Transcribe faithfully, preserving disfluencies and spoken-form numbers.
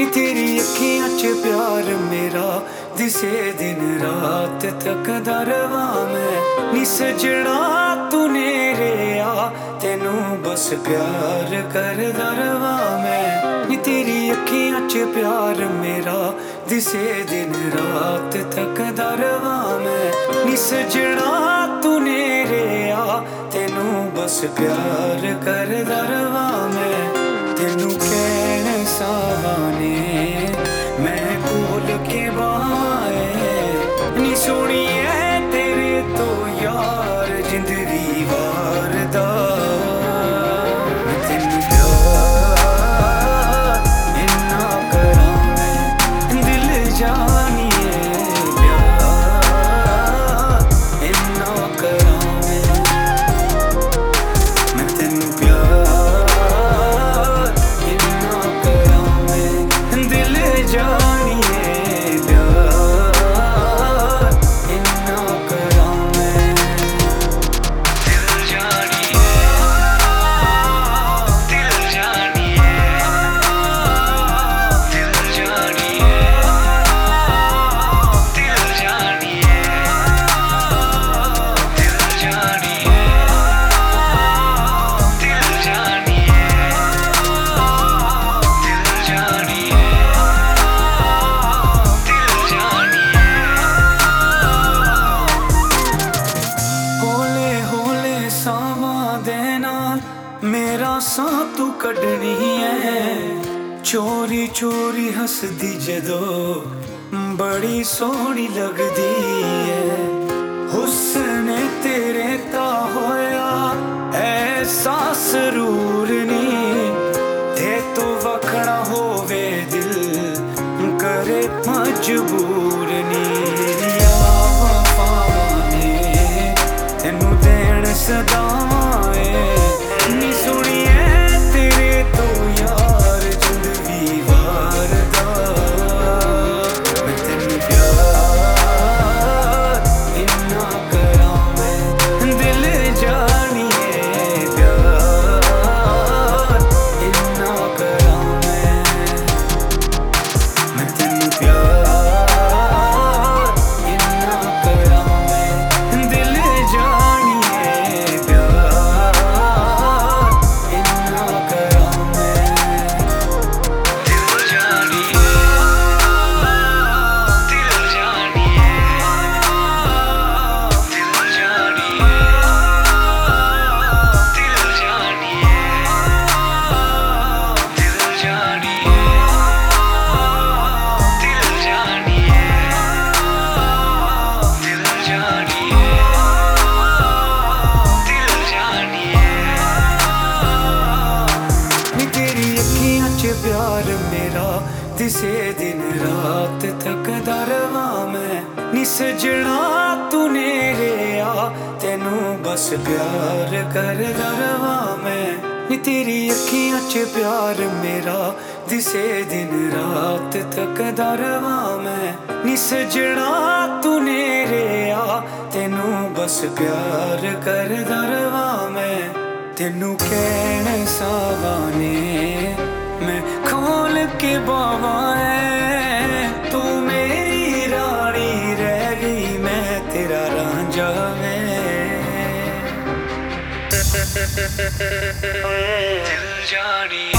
तेरी अखियां च प्यार मेरा दिसे दिन रात तकदा रवा मैं। नी सजना तू नेरे आ तेनू बस प्यार करदा रवा मैं। नी तेरी अखियां च प्यार मेरा दिसे दिन रात तकदा रवा मैं। नी सजना तू नेरे आ तेनू बस प्यार करदा रवा मैं। तेनू कहने सावाने मैं कोल के बाए नी सोनिए तेरे तो यार जिंदगी वार दा। मैं तेनू प्यार इन्ना करां मैं दिल जानिए प्यार इन्ना करां मैं। मैं तेनू प्यार मेरा सा तू कढ़नी है चोरी चोरी हसदी जदो बड़ी सोहनी लगदी है। हुस्न तेरे ता होया ऐसा सरूर नी ते तू वखना होवे दिल करे मजबूर नी। तेनू देन सदाए नी सुनिए तेरे तो यार जिंदगी वार दा। मैं तेनू प्यार इन्ना करां मैं दिल जानिए प्यार इन्ना करां मैं। मैं तेनू प्यार इन्ना करां मैं दिल जानिए प्यार मेरा दिसे दिन रात तकदा रवा मैं। नी सजना तू नेरे आ तेनू बस प्यार करदा रवा मैं। नी तेरी अखियां च प्यार मेरा दिसे दिन रात तकदा रवा मैं। नी सजना तू नेरे आ तेनू बस प्यार करदा रवा मैं। तेनू कहने सावाने मैं खोल के बावा है तू मेरी रानी रह गई मैं तेरा रांझा मैं। दिल जानी